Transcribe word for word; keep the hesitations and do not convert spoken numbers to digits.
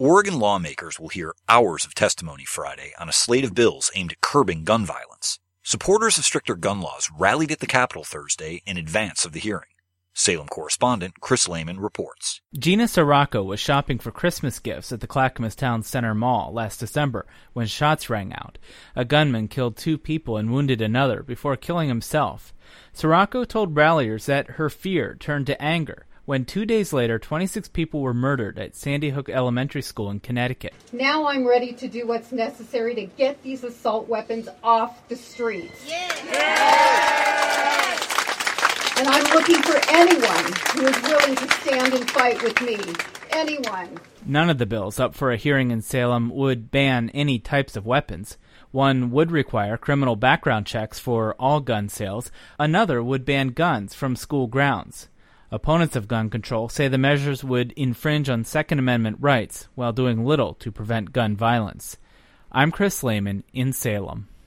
Oregon lawmakers will hear hours of testimony Friday on a slate of bills aimed at curbing gun violence. Supporters of stricter gun laws rallied at the Capitol Thursday in advance of the hearing. Salem correspondent Chris Lehman reports. Gina Sirocco was shopping for Christmas gifts at the Clackamas Town Center Mall last December when shots rang out. A gunman killed two people and wounded another before killing himself. Sirocco told ralliers that her fear turned to anger when two days later twenty-six people were murdered at Sandy Hook Elementary School in Connecticut. Now I'm ready to do what's necessary to get these assault weapons off the streets. Yes. Yes. And I'm looking for anyone who is willing to stand and fight with me. Anyone. None of the bills up for a hearing in Salem would ban any types of weapons. One would require criminal background checks for all gun sales. Another would ban guns from school grounds. Opponents of gun control say the measures would infringe on Second Amendment rights while doing little to prevent gun violence. I'm Chris Lehman in Salem.